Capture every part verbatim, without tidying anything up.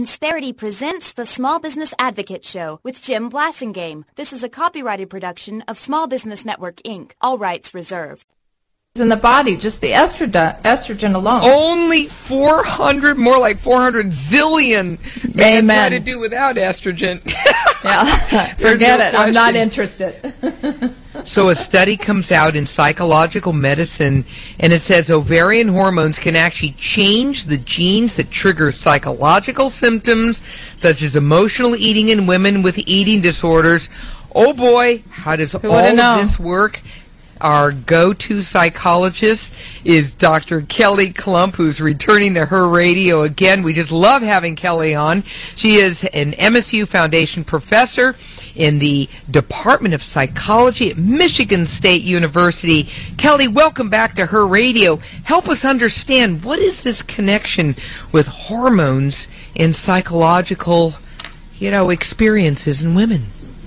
Insperity presents the Small Business Advocate Show with Jim Blasingame. This is a copyrighted production of Small Business Network, Incorporated. All rights reserved. In the body, just the estrogen, estrogen alone. Only four hundred, more like four hundred zillion men try to do without estrogen. Yeah, forget no it. question. I'm not interested. So a study comes out in Psychological Medicine, and it says ovarian hormones can actually change the genes that trigger psychological symptoms, such as emotional eating in women with eating disorders. Oh boy, how does Who all of know? this work? Our go-to psychologist is Doctor Kelly Klump, who's returning to Her Radio again. We just love having Kelly on. She is an M S U Foundation professor in the Department of Psychology at Michigan State University. Kelly, welcome back to Her Radio. Help us understand, what is this connection with hormones and psychological, you know, experiences in women?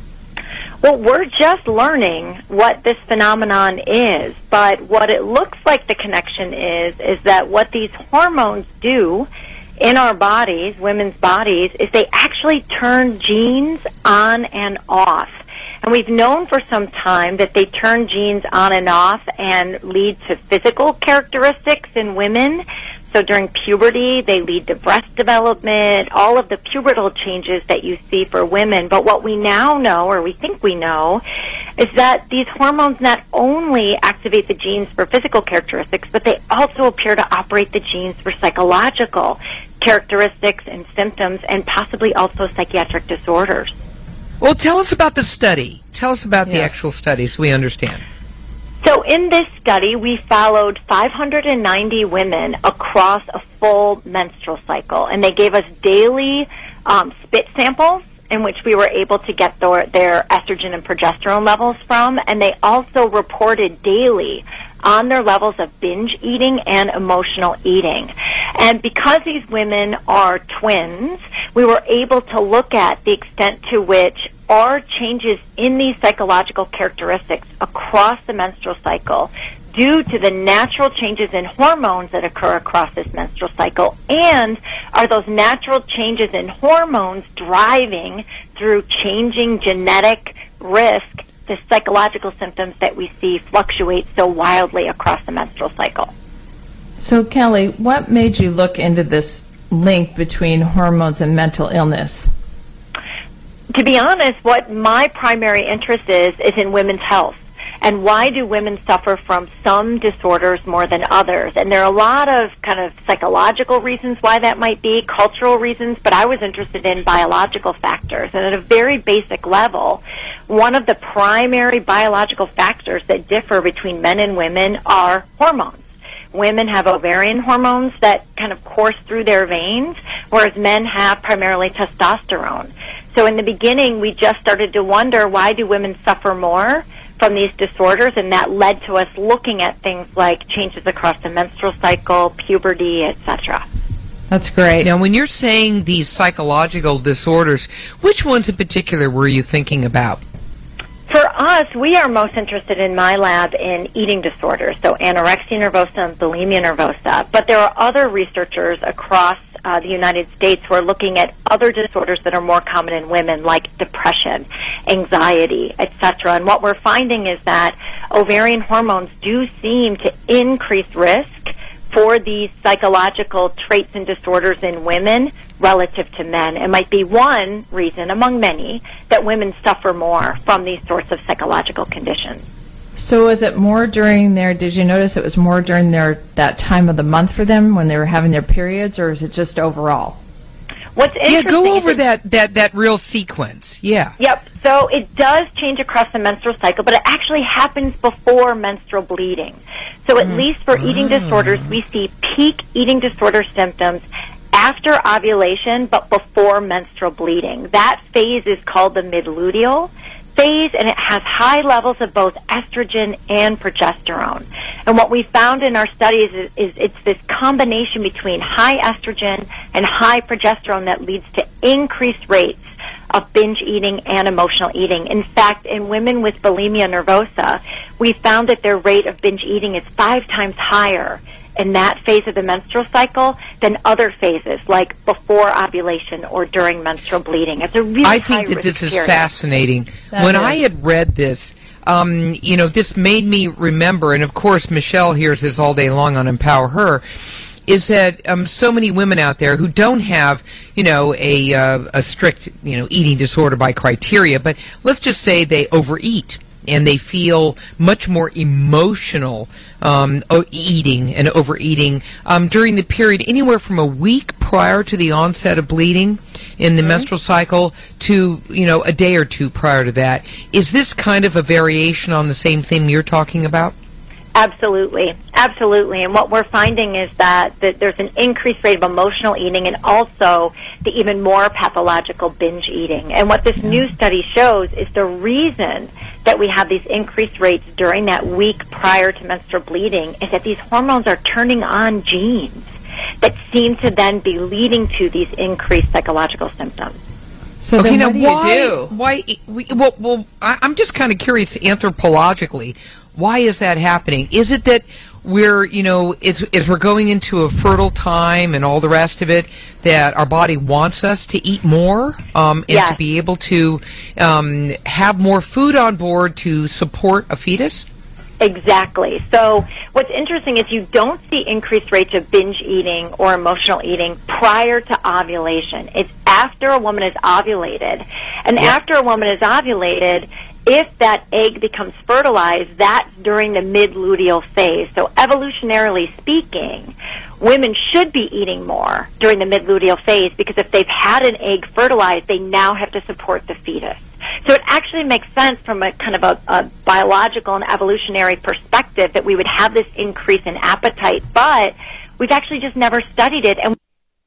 Well, we're just learning what this phenomenon is, but what it looks like the connection is, is that what these hormones do in our bodies, women's bodies, is they actually turn genes on and off. And we've known for some time that they turn genes on and off and lead to physical characteristics in women. So during puberty, they lead to breast development, all of the pubertal changes that you see for women. But what we now know, or we think we know, is that these hormones not only activate the genes for physical characteristics, but they also appear to operate the genes for psychological characteristics and symptoms, and possibly also psychiatric disorders. Well, tell us about the study. Tell us about Yes. the actual study so we understand. So in this study, we followed five hundred ninety women across a full menstrual cycle, and they gave us daily um, spit samples in which we were able to get their, their estrogen and progesterone levels from, and they also reported daily on their levels of binge eating and emotional eating. And because these women are twins, we were able to look at the extent to which our changes in these psychological characteristics across the menstrual cycle due to the natural changes in hormones that occur across this menstrual cycle, and are those natural changes in hormones driving through changing genetic risk the psychological symptoms that we see fluctuate so wildly across the menstrual cycle. So, Kelly, what made you look into this link between hormones and mental illness? To be honest, what my primary interest is, is in women's health. And why do women suffer from some disorders more than others? And there are a lot of kind of psychological reasons why that might be, cultural reasons, but I was interested in biological factors. And at a very basic level, one of the primary biological factors that differ between men and women are hormones. Women have ovarian hormones that kind of course through their veins, whereas men have primarily testosterone. So in the beginning, we just started to wonder, why do women suffer more from these disorders? And that led to us looking at things like changes across the menstrual cycle, puberty, et cetera. That's great. Now, when you're saying these psychological disorders, which ones in particular were you thinking about? For us, we are most interested in my lab in eating disorders, so anorexia nervosa and bulimia nervosa. But there are other researchers across uh, the United States who are looking at other disorders that are more common in women, like depression, anxiety, et cetera. And what we're finding is that ovarian hormones do seem to increase risk for these psychological traits and disorders in women relative to men. It might be one reason among many that women suffer more from these sorts of psychological conditions. So is it more during their, did you notice it was more during their that time of the month for them when they were having their periods, or is it just overall? What's interesting Yeah, go over is that, that, that real sequence. Yeah. Yep. So it does change across the menstrual cycle, but it actually happens before menstrual bleeding. So at mm. least for eating Oh. disorders, we see peak eating disorder symptoms after ovulation, but before menstrual bleeding. That phase is called the midluteal phase, and it has high levels of both estrogen and progesterone. And what we found in our studies is, is it's this combination between high estrogen and high progesterone that leads to increased rates of binge eating and emotional eating. In fact, in women with bulimia nervosa, we found that their rate of binge eating is five times higher in that phase of the menstrual cycle than other phases, like before ovulation or during menstrual bleeding. It's a really I think that high-risk this is period. fascinating. That when is. I had read this, um, you know, this made me remember, and of course Michelle hears this all day long on Empower Her, is that um, so many women out there who don't have, you know, a, uh, a strict, you know, eating disorder by criteria, but let's just say they overeat and they feel much more emotional um, o- eating and overeating um, during the period anywhere from a week prior to the onset of bleeding in the mm-hmm. menstrual cycle to, you know, a day or two prior to that. Is this kind of a variation on the same thing you're talking about? Absolutely, absolutely. And what we're finding is that, that there's an increased rate of emotional eating and also the even more pathological binge eating. And what this new study shows is the reason that we have these increased rates during that week prior to menstrual bleeding is that these hormones are turning on genes that seem to then be leading to these increased psychological symptoms. So okay, then now what do you why, do? why, we, well, well, I, I'm just kind of curious anthropologically, why is that happening? Is it that we're, you know, it's, if we're going into a fertile time and all the rest of it, that our body wants us to eat more um, and Yes. to be able to um, have more food on board to support a fetus? Exactly. So what's interesting is you don't see increased rates of binge eating or emotional eating prior to ovulation. It's after a woman is ovulated. And Yeah. after a woman is ovulated, if that egg becomes fertilized, that's during the mid-luteal phase. So evolutionarily speaking, women should be eating more during the mid-luteal phase because if they've had an egg fertilized, they now have to support the fetus. So it actually makes sense from a kind of a, a biological and evolutionary perspective that we would have this increase in appetite, but we've actually just never studied it. And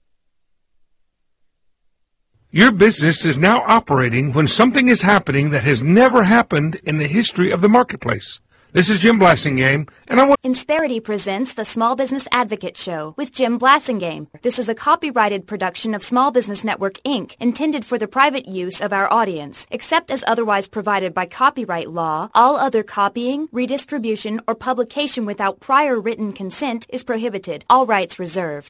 Your business is now operating when something is happening that has never happened in the history of the marketplace. This is Jim Blassingame, and I want... Insperity presents the Small Business Advocate Show with Jim Blassingame. This is a copyrighted production of Small Business Network, Incorporated, intended for the private use of our audience. Except as otherwise provided by copyright law, all other copying, redistribution, or publication without prior written consent is prohibited. All rights reserved.